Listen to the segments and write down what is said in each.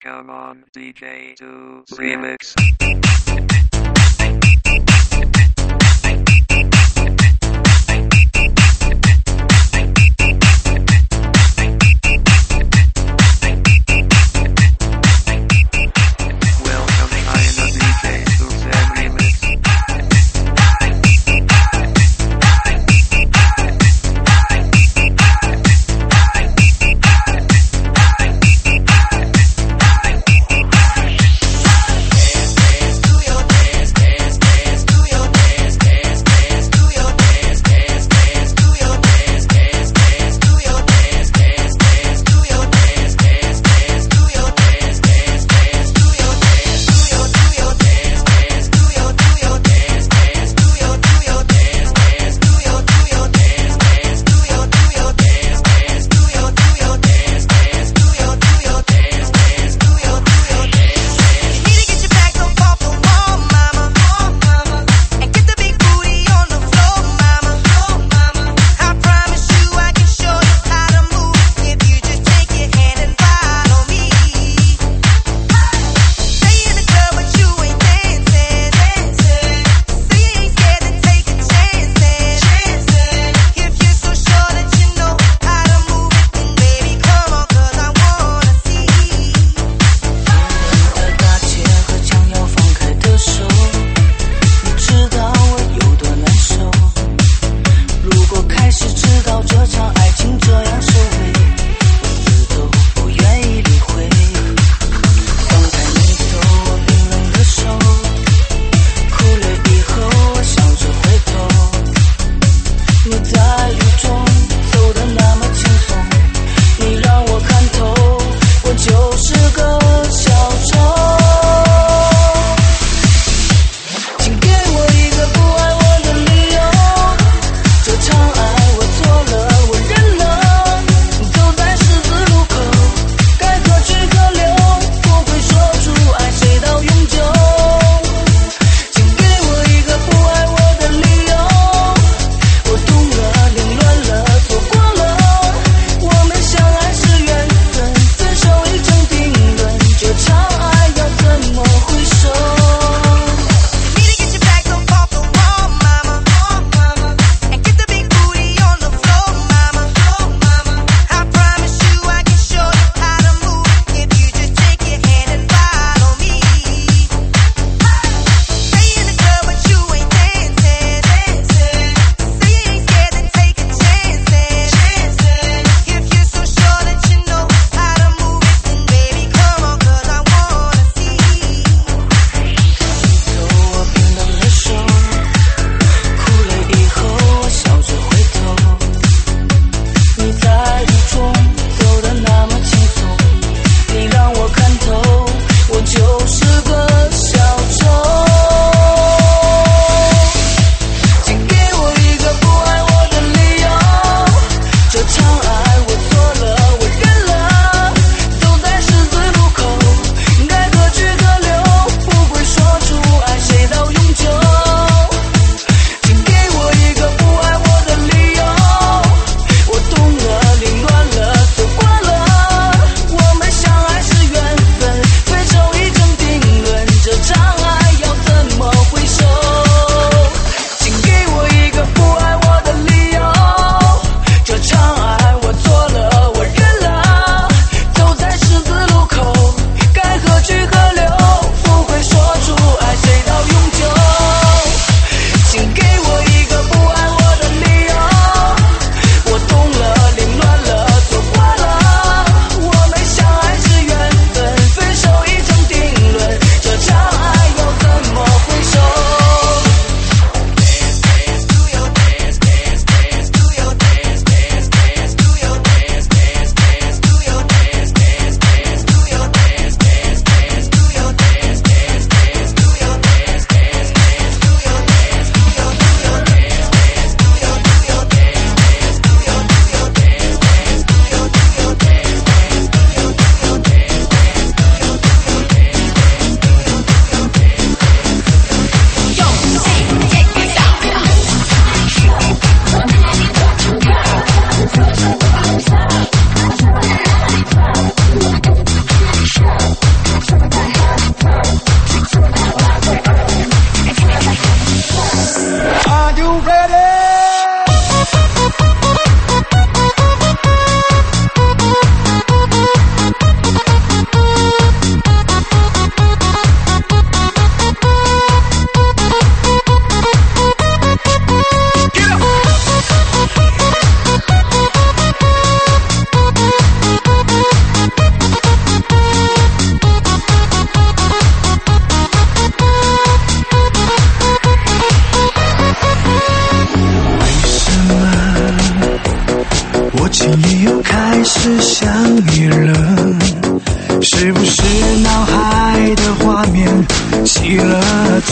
Come on, DJ 2 Remix.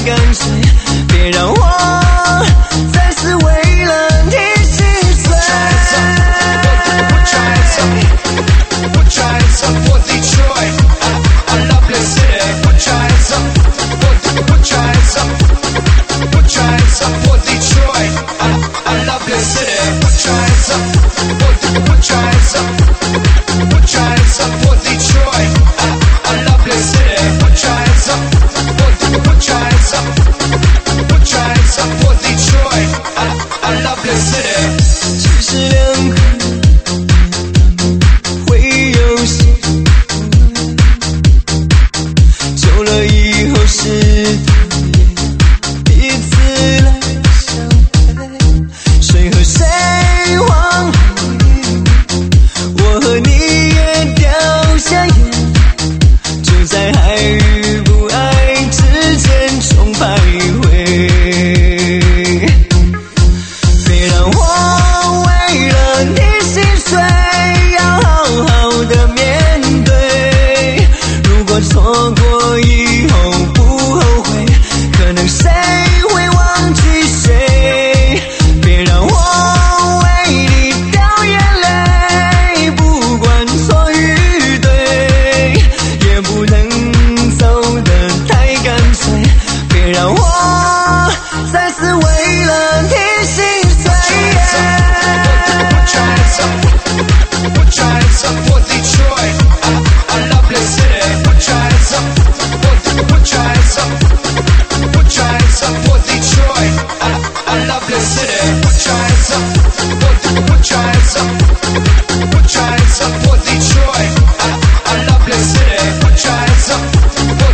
干脆，别让我再次为了你心碎。We're trying some for Detroit, I love this city. We're trying some for Detroit, I love this city. We're trying some for Detroit, I love this city. We're trying some for Detroit, I love this city. 其实两个会有些久了以后是彼此来相陪，谁和谁往我和你也掉下眼，就在爱与不爱之间中徘徊。别让我为了你心碎，要好好的面对。如果错过以后不后悔，可能谁会忘记谁。别让我为你掉眼泪，不管错与对，也不能走得太干脆。别让我再次为了你心碎。We're trying some for Detroit, I love this city. We're trying some for Detroit, I love this city. We're trying some for Detroit, I love this city. We're trying some for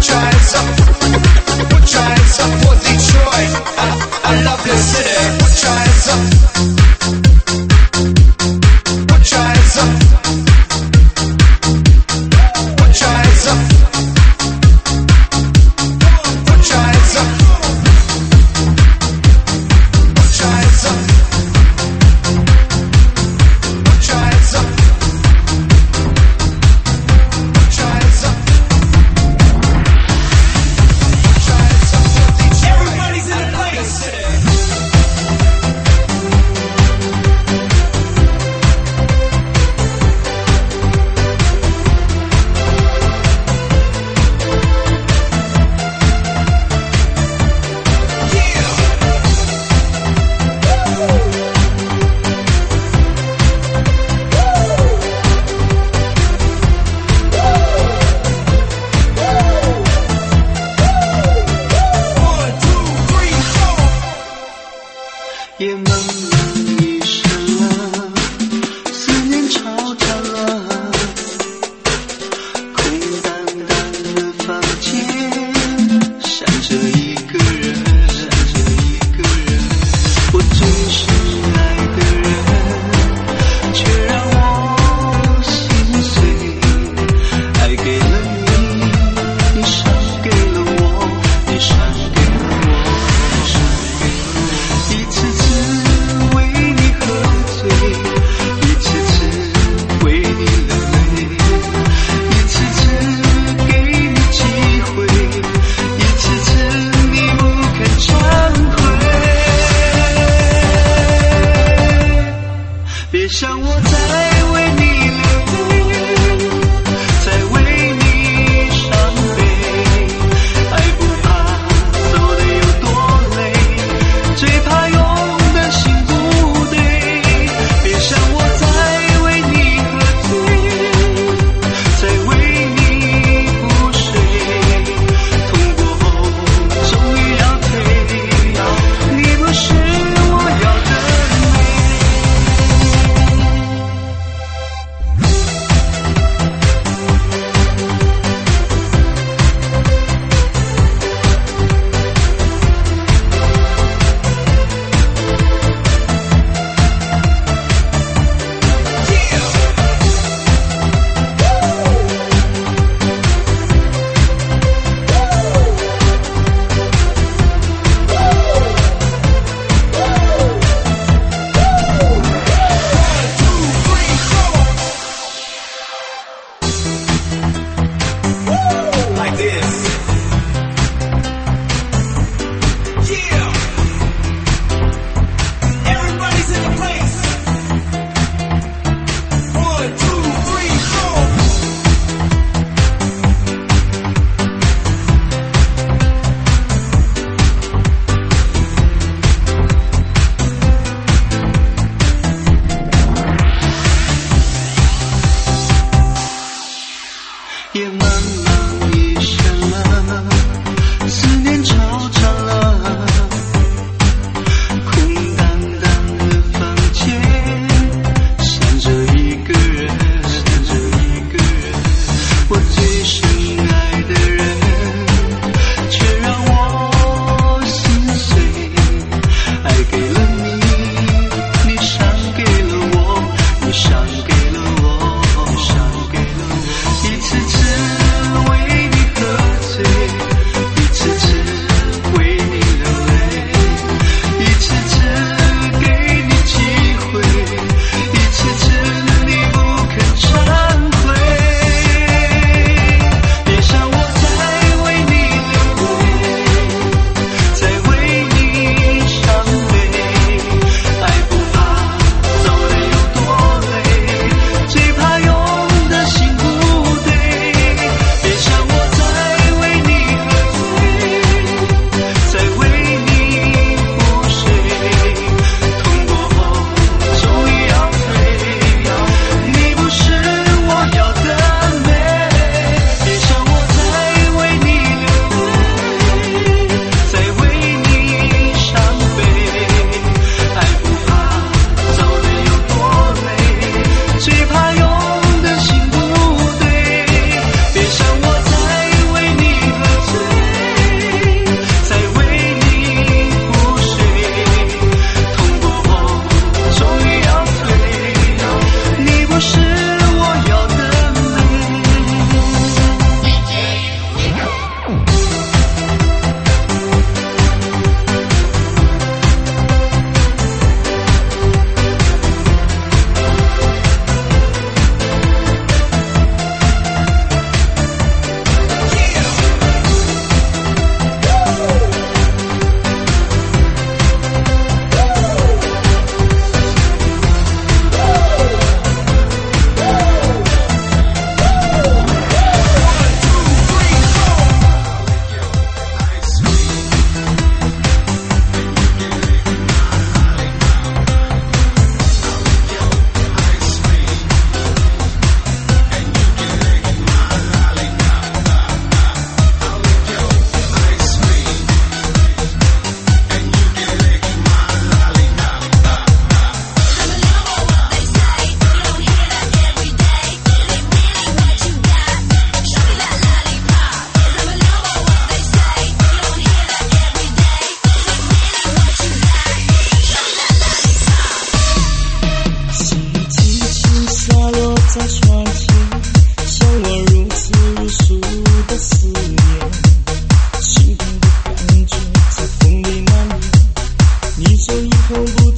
Detroit, I love this city. We're trying some.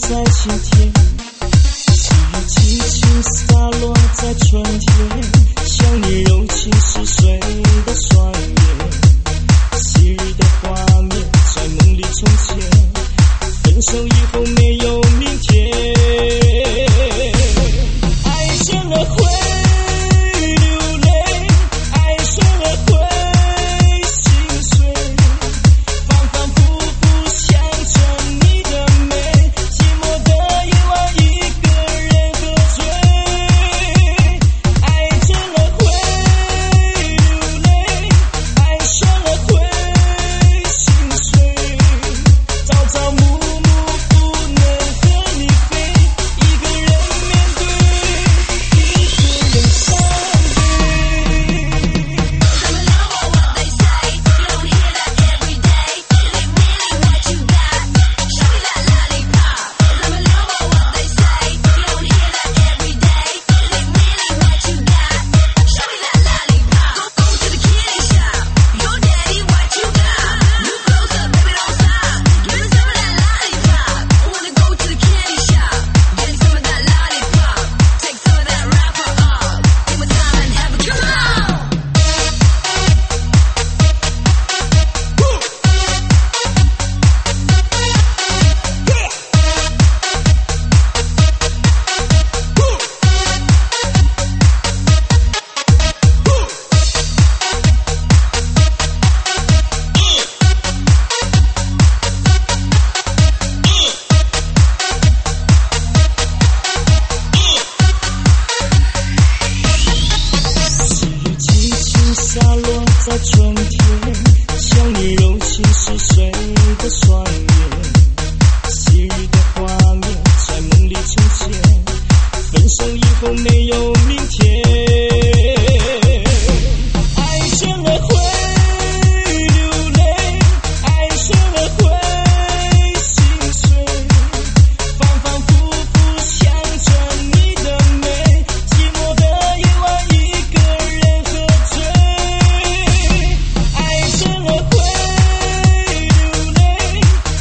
在晴天，细雨轻轻洒落在春天，像你柔情似水的双眼，昔日的画面在梦里重现，分手以后没有明天，爱深了会流泪，爱深了会心碎，反反复复想着你的美，寂寞的夜晚一个人喝醉，爱真了会流泪，爱深了会心碎，朝朝暮暮不能和你飞，一个人面对，一个人伤悲。 I'm alone with what they say. You don't hear that every day. They really what you got. Show me that lollipop. I'm alone with what they say. You don't hear that every day. They really what you got. Show me that lollipop. Go to the kitty shop. Your daddy what you got. Move closer, baby, don't stop. Give me some of that lollipop. I wanna go to the candy shop. Get me some of that lollipop. Take some of that wrapper off. Take my time and have a come on. 细雨轻轻洒落在春天，像你柔情似水的双眼，昔日的画面在梦里重现，分手以后没有明天，爱深了会流泪，爱深了会心碎，反反复复想着你的美，寂寞的夜晚一个人喝醉，爱深了会流泪，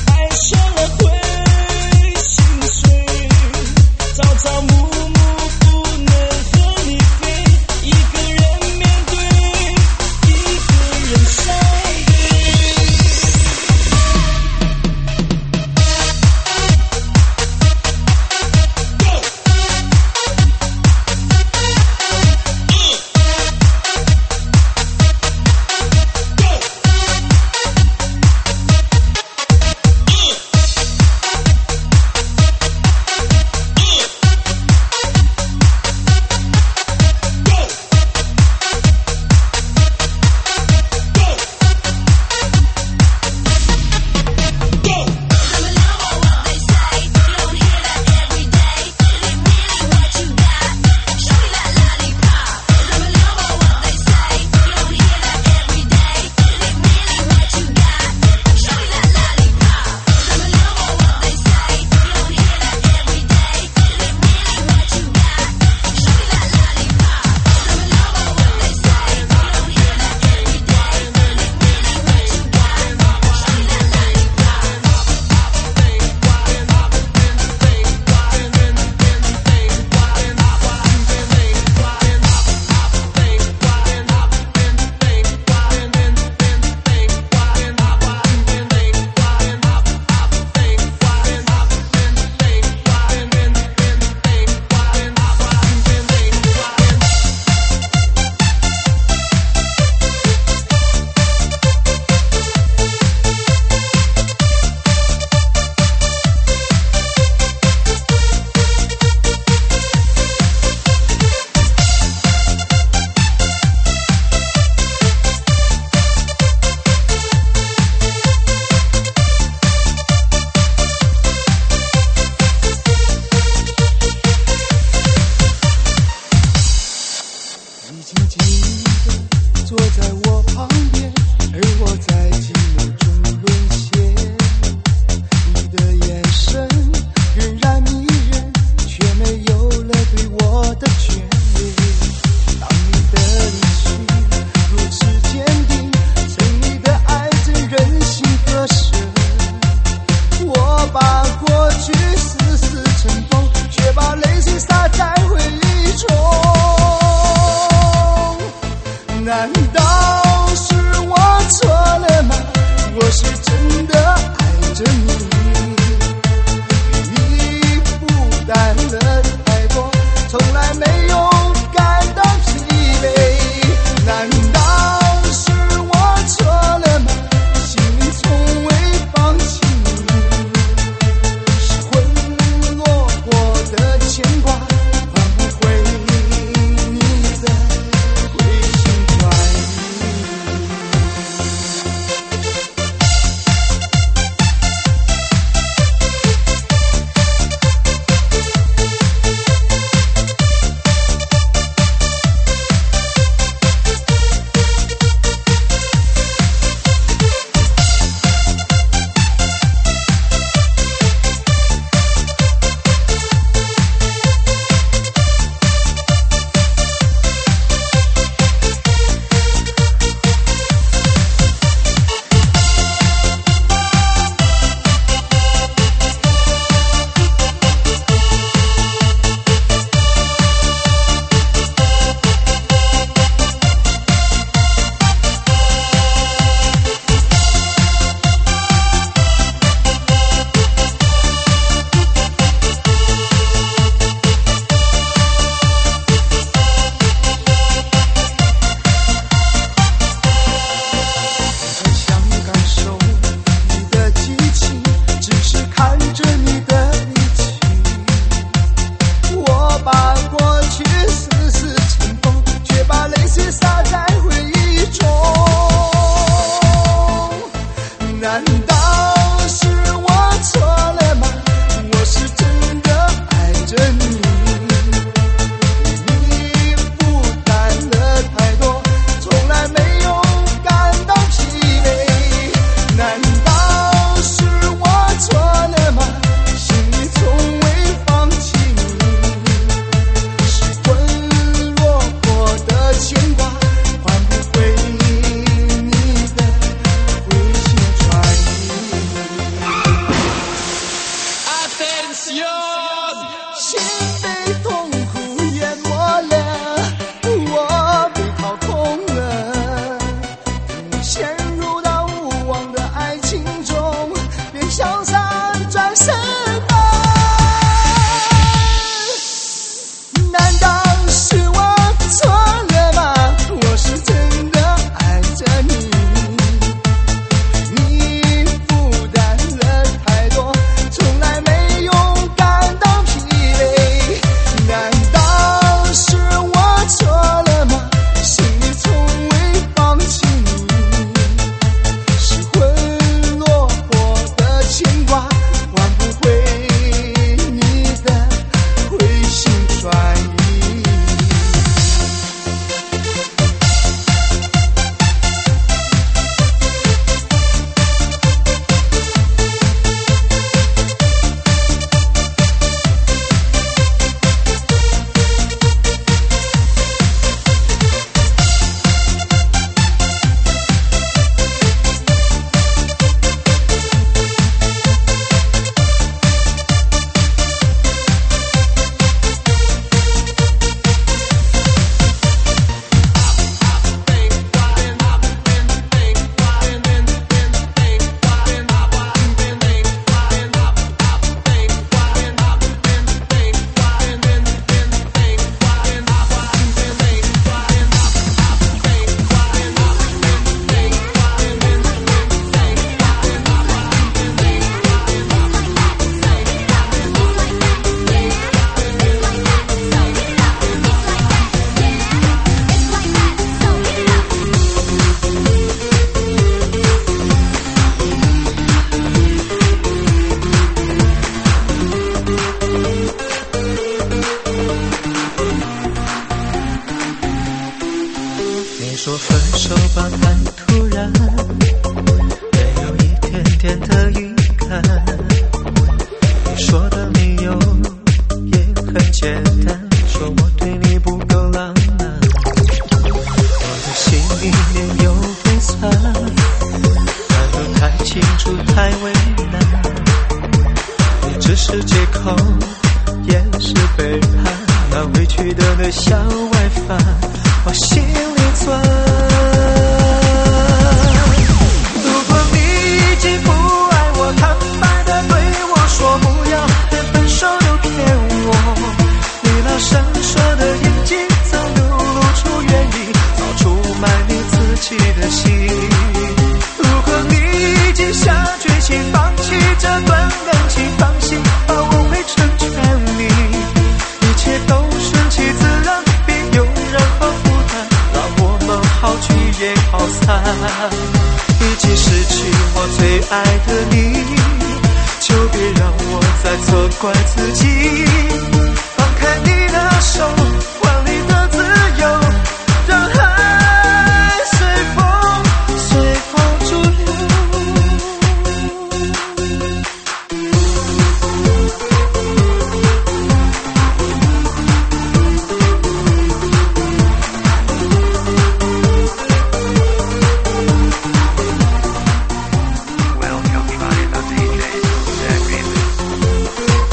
谈。你说的理由也很简单，说我对你不够浪漫。我的心里面有点酸，看得太清楚太为难。你只是借口，也是背叛，那委屈的那小外翻往心里钻。如果你已经不爱我，坦白的对我说不要，连分手都骗我。你那闪烁的眼睛早流露出原意，早出卖你自己的心。如果你已经下决心放弃这段感情，放心吧，我会成全你，一切都顺其自然，别有任何负担，让我们好聚也好散。已经失去我最爱的你，就别让我再责怪自己。放开你的手，还你的自由，让爱随风逐流。 Welcome by the DJ Remix.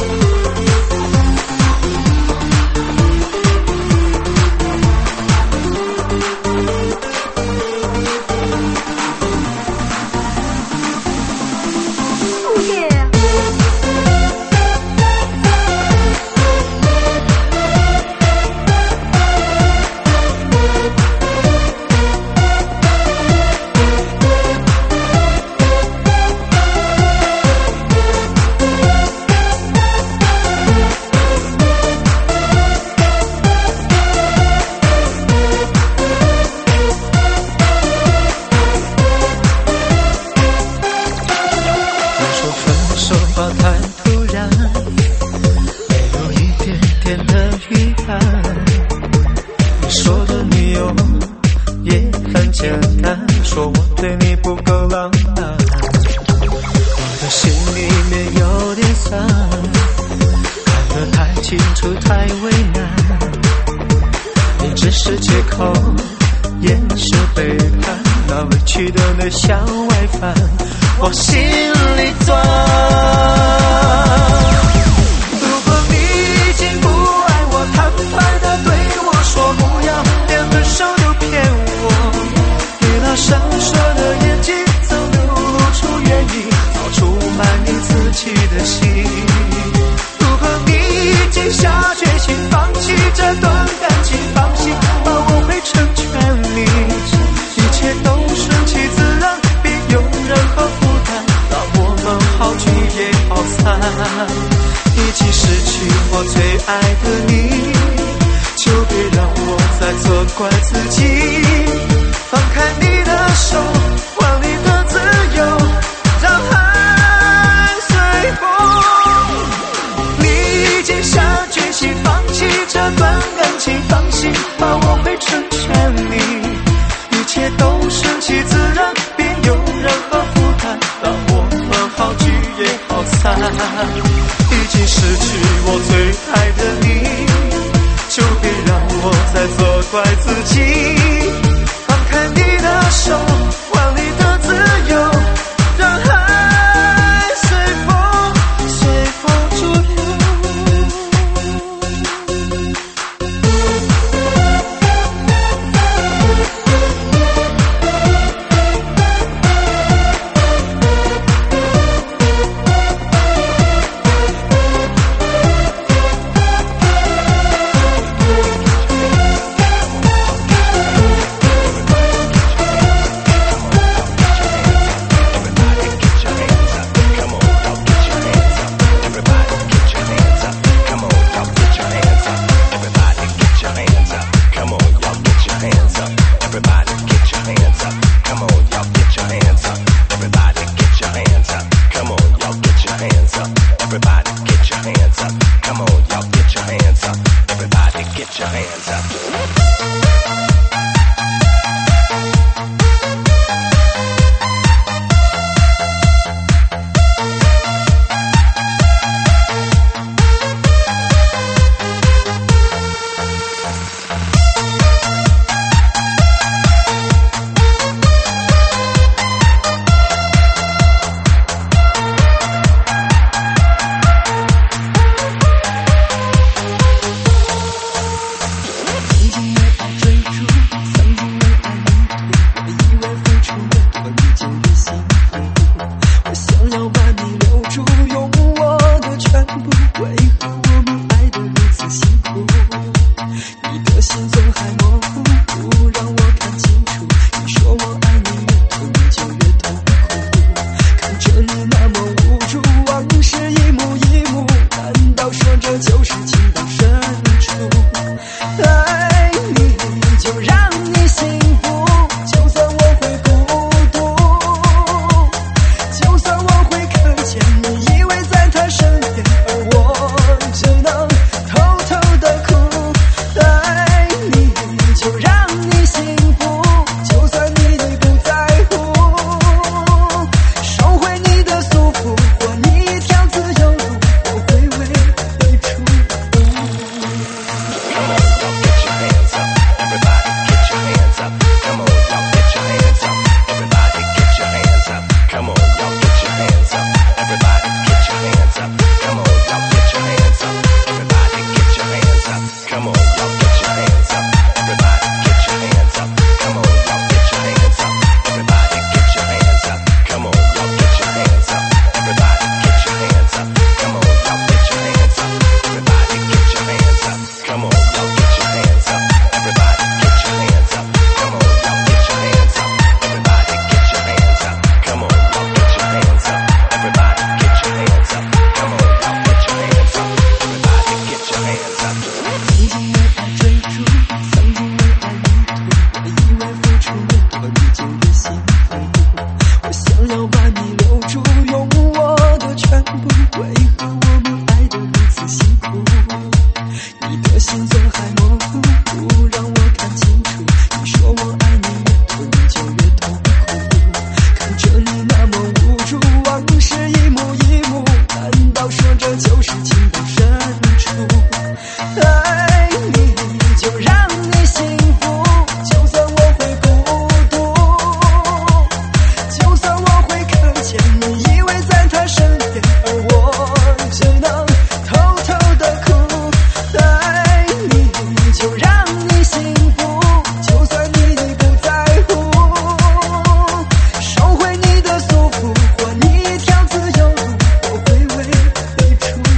hands up. Come on, y'all, get your hands up. Everybody, get your hands up. 曾经为爱追逐，曾经为爱迷途，我以为付出越多，你就越幸福。我想要把你留住，用我的全部，为何我们爱得如此辛苦？你的心总还模糊，不让我看清楚。你说我爱你越多，你就越痛苦。看着你那么无助，往事一幕一幕，难道说这就是情的深处？爱你就让你幸福，就算我会孤独，就算我会看见你依偎在他身边，而我只能偷偷的哭。爱你就让你幸福，就算你不在乎，收回你的束缚，还你一条自由路，我会为你出路。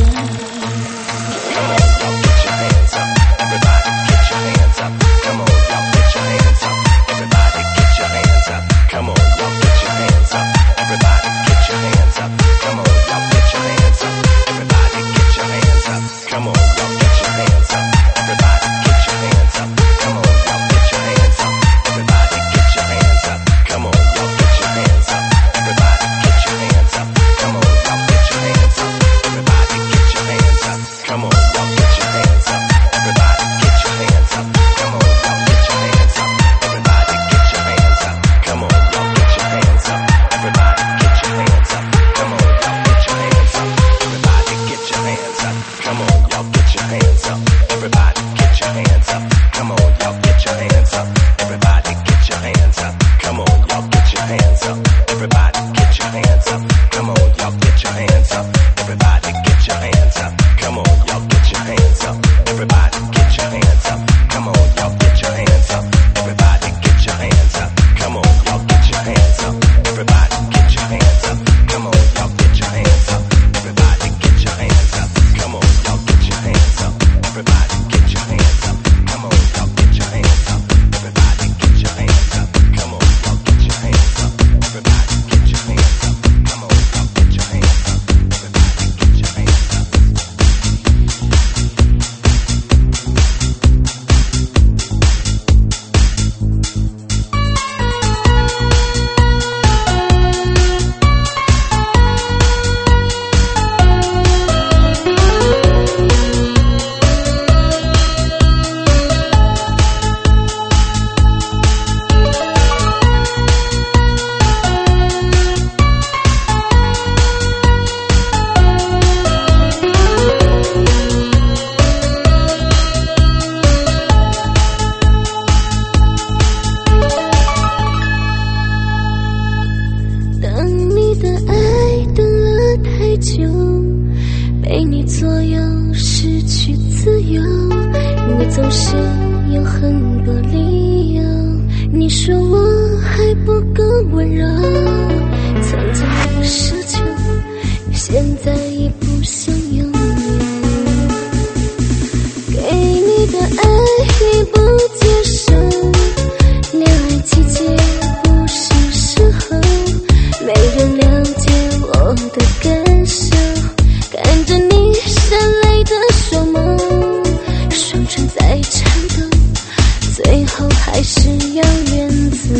Come on, y'all, get your hands up. Everybody, get your hands up. Come on, y'all, get your hands up. Everybody, get your hands up. Come on, y'all, get your hands up. Everybody, get your hands up. Come on, y'all, get your hands up. Everybody, get your hands up. Come on, y'all, get your hands up. Everybody, get your hands up. Come on, y'all, get your hands up. Everybody, get your hands up. Come on, y'all, get your hands up. Everybody, get your hands up. Come on, y'all, get your hands up. Everybody, get your hands up. Come on, y'all, get your hands up. Everybody, get your hands up. Come on, y'all, get your hands up. Everybody, get your hands up. Come on, y'all, get your hands up. Everybody, get your hands up. Come on, y'all, get your hands up. Everybody, get your hands up. Come on, y'all, get your hands up. Everybody, get your hands up. Come on, y'all, get your hands up. Everybody, get your hands up. Come on, y'all, get your hands up. Everybody, get your hands up. Come on, y'all, get your hands up. Everybody, get your hands up. Come on, y'all, get your hands up. Everybody, get your hands up. Come on, y'all, get your hands up. Everybody, get your hands up. Come on, y'all, get your hands up. Everybody, get your hands up. Come on, y'all, get your hands up. Everybody, get your hands up. Come on, y'all, get your hands up. Everybody, get your hands up. Come on, y'all, get your hands up. Everybody, get your hands up. Come on, y'all, get your hands up. Everybody, get your hands up. 等你的爱等了太久，被你左右失去自由，你总是有很多理由，你说我还不够温柔，曾经的奢求，现在已不想拥有，给你的爱你不接受，恋爱季节不是时候，没人了解我的感受，看着你闪泪的双眸，双唇在颤抖，最后还是要远走。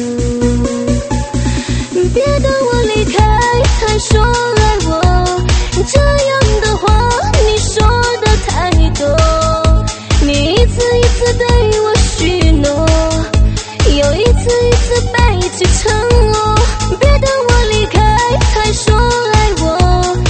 别等我离开才说爱我，这样的话你说的太多，你一次一次对我许诺，又一次一次背弃承诺。别等我离开才说爱我，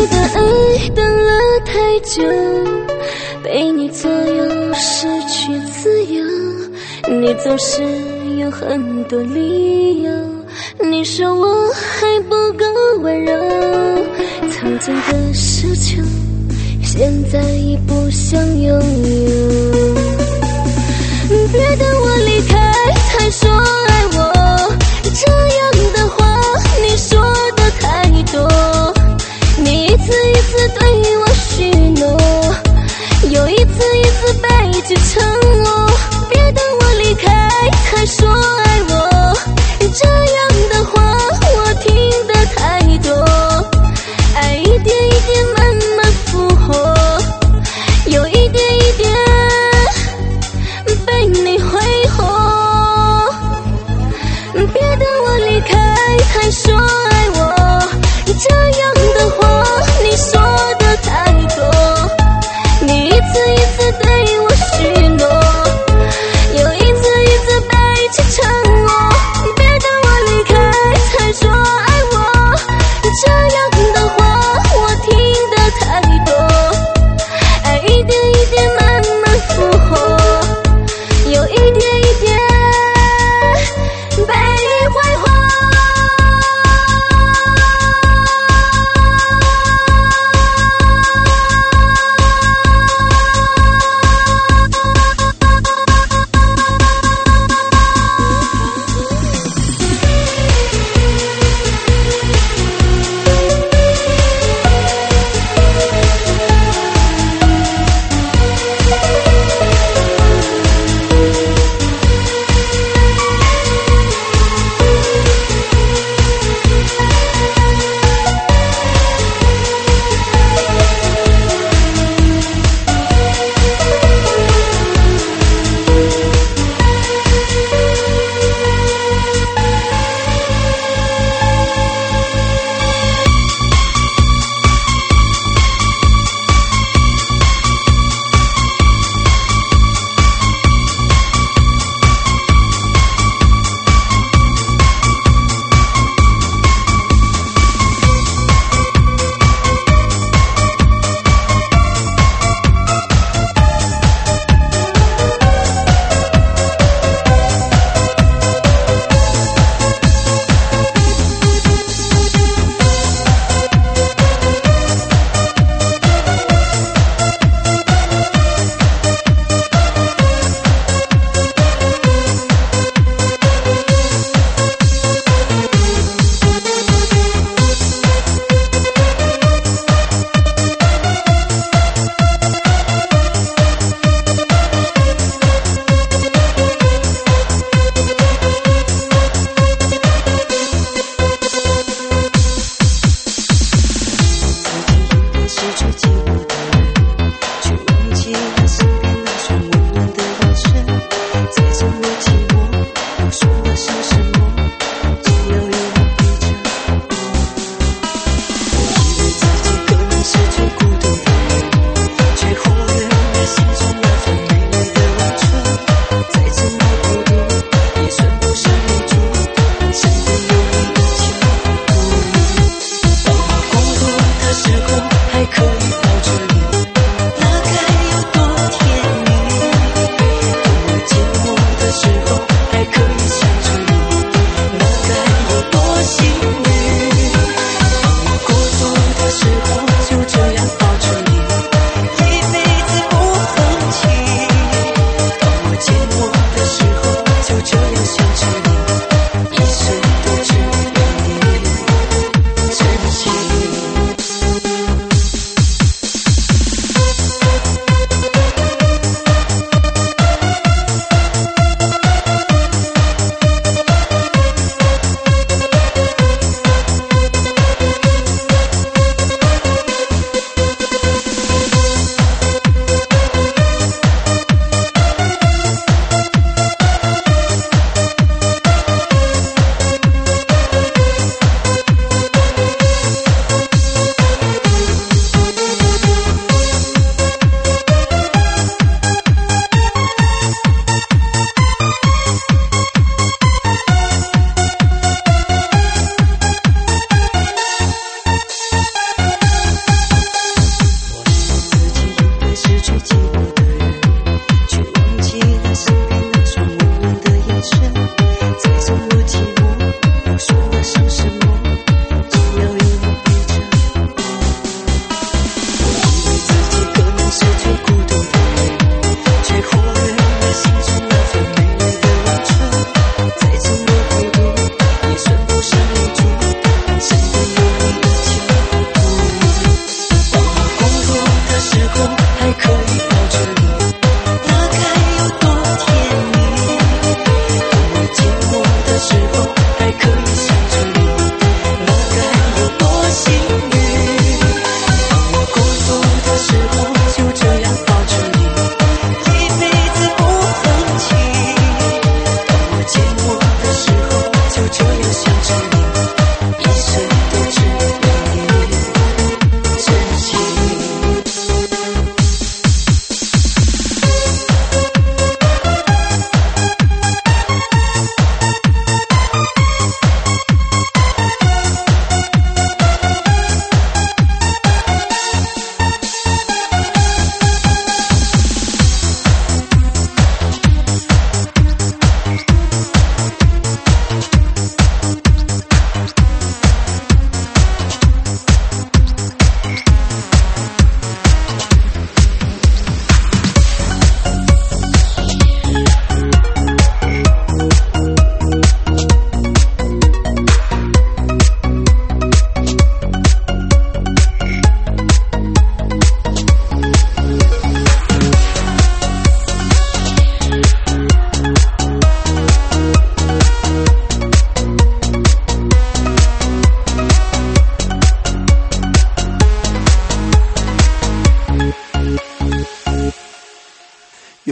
的爱等了太久，被你左右失去自由，你总是有很多理由，你说我还不够温柔，曾经的奢求现在已不想拥有，别等我离开才说爱我，这样的话你说的太多，你一次一次对我许诺，又一次一次背弃承诺，别等我离开才说爱我，这样的话我听得太多，爱一点一点慢慢复活，有一点一点被你挥霍。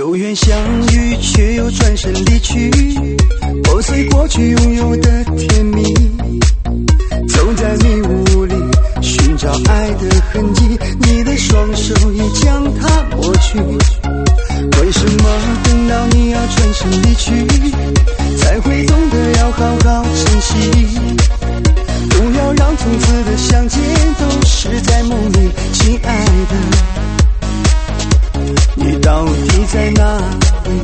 有缘相遇，却又转身离去，破碎过去拥有的甜蜜。走在迷雾里，寻找爱的痕迹，你的双手已将它抹去。为什么等到你要转身离去，才会懂得要好好珍惜？不要让从此的相见都是在梦里，亲爱的，你到底在哪里？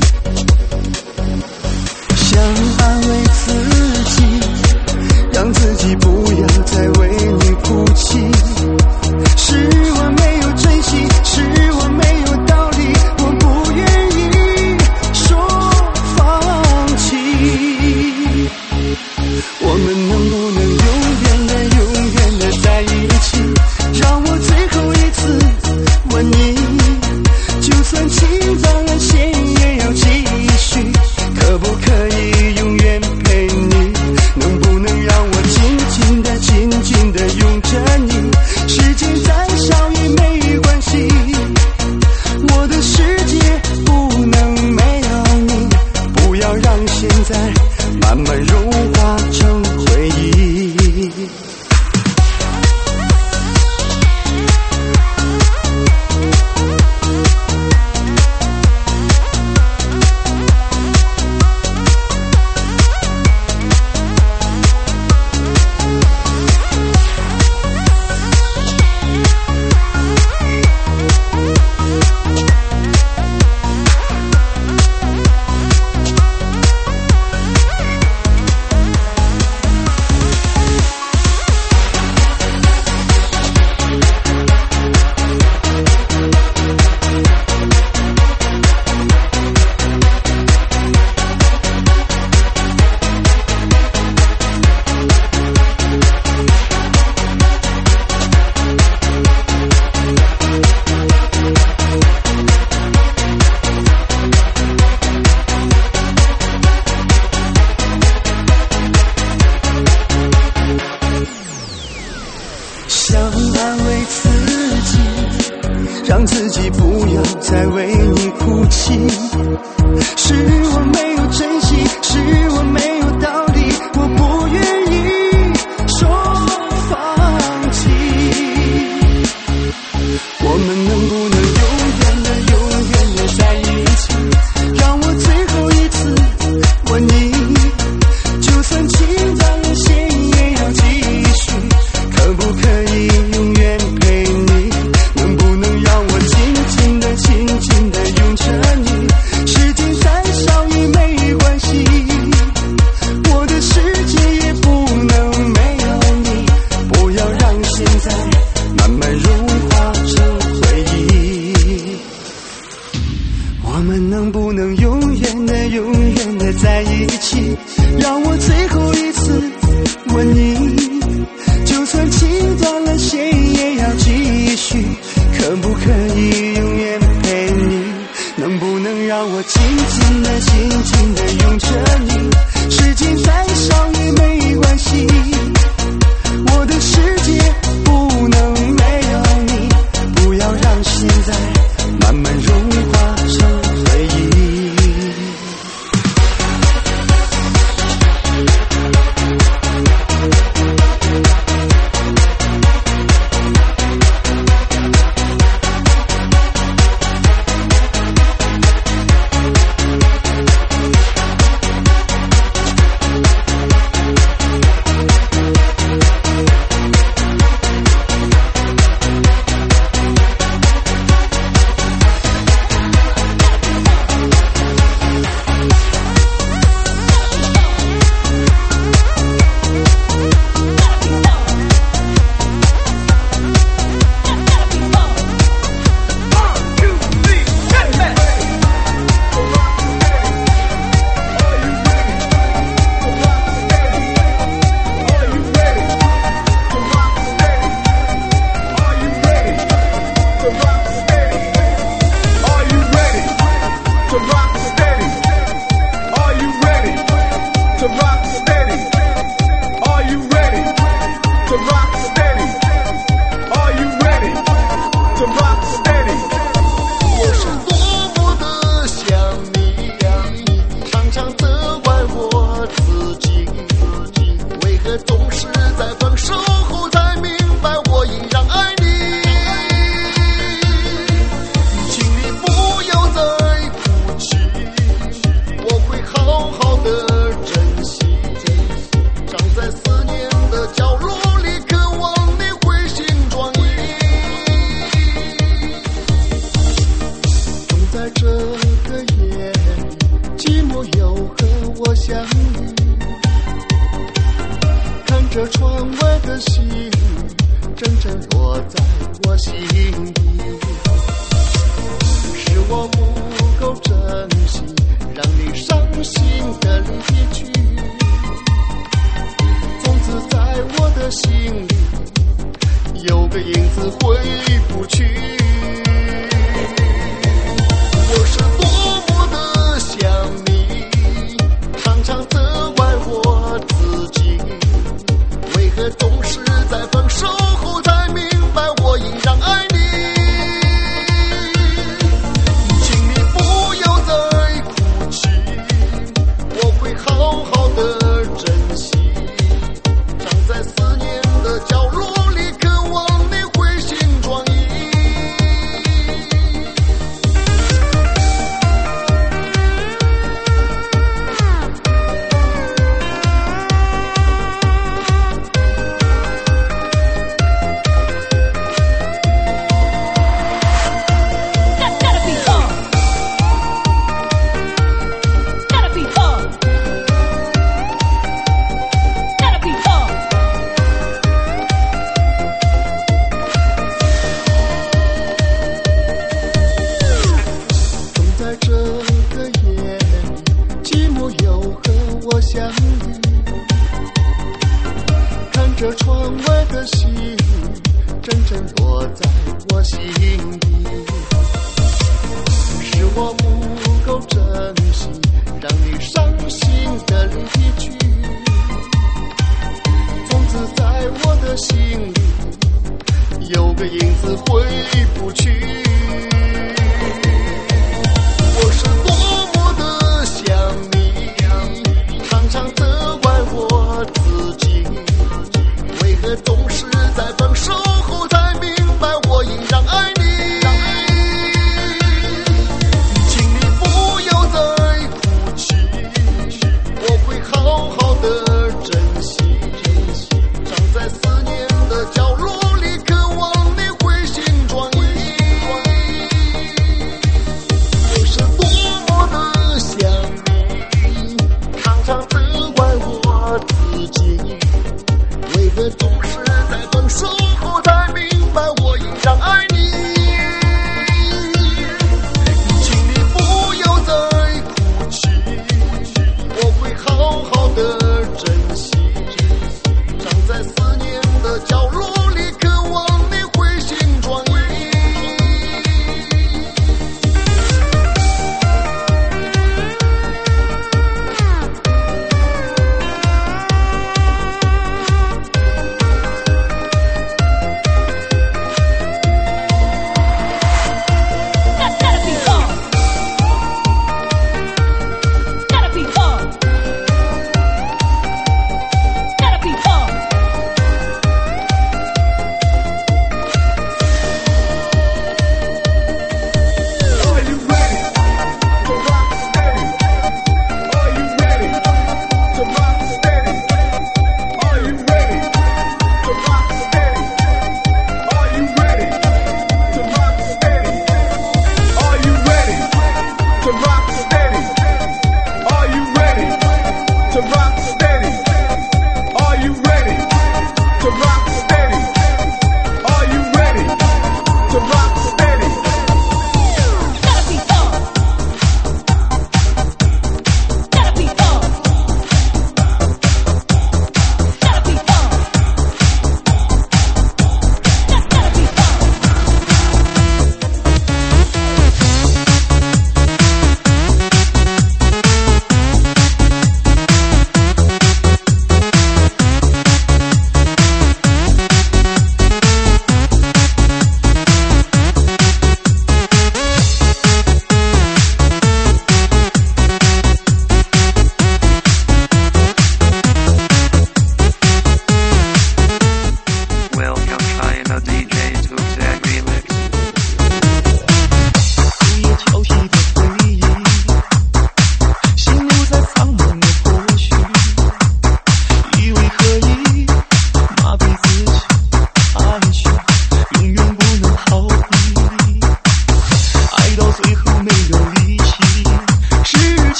想安慰自己，让自己不要再为你哭泣。是我没有珍惜，是我没有道理，我不愿意说放弃。我们能不能永远的在一起？让我最后一次问你，就算情到了线也要继续，可不可以永远陪你？能不能让我紧紧的拥着你？时间再少也没关系，我的世界不能没有你。不要让现在慢慢融化成回忆。想安慰自己，让自己不要再为你哭泣。是我没有珍惜，是我没有道理，我不愿意说放弃。我们能不能永远的在一起？让我最后一次问你，就算情到了线也要继续，可不可以永远陪你？能不能让我紧紧的拥着你？时间再少也没关系， 的心，真正落在我心底。是我不够珍惜，让你伤心的离去。从此在我的心里，有个影子回不去。我是多么的想你，常常责怪我自己，为何总是在分手后才明白我依然爱你。请你不要再哭泣，我会好好的珍惜，藏在思念的角落里，渴望你回心转意。这窗外的星，真正落在我心底。是我不够珍惜，让你伤心的离去。从此在我的心里，有个影子回不去。我是多么的想你，常常责怪我自己，为何总是在分手后